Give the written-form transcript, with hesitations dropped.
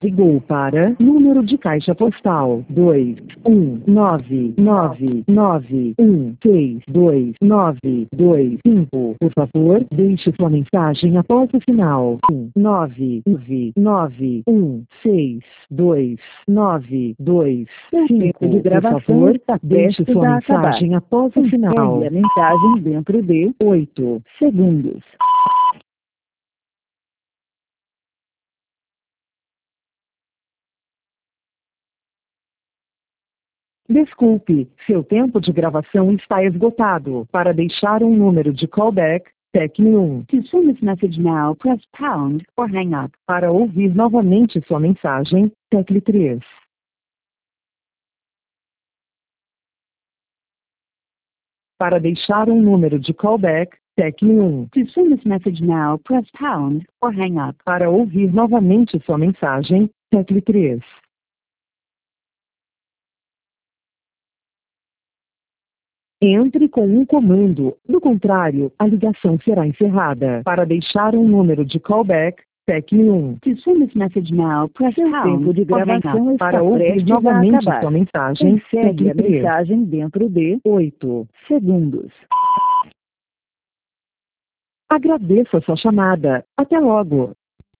Ligou para número de caixa postal 21999162925. Por favor, deixe sua mensagem após o final. 199916292. O tempo de gravação Por favor, está deixe prestes sua a acabar. mensagem após o final. Encerre a mensagem dentro de 8 segundos. Desculpe, seu tempo de gravação está esgotado. Para deixar um número de callback, tecle 1. To send this message now, press pound or hang up. Para ouvir novamente sua mensagem, tecle 3. Para deixar um número de callback, tecle 1. To send this message now, press pound or hang up. Para ouvir novamente sua mensagem, tecle 3. Entre com um comando, do contrário, a ligação será encerrada. Para deixar um número de callback, tecle 1. To send this message now, press pound Tempo de or hang gravação up. está Para ouvir prestes novamente acabar. sua mensagem, Encerre tecle a 3. mensagem dentro de 8 segundos. Agradeço a sua chamada. Até logo.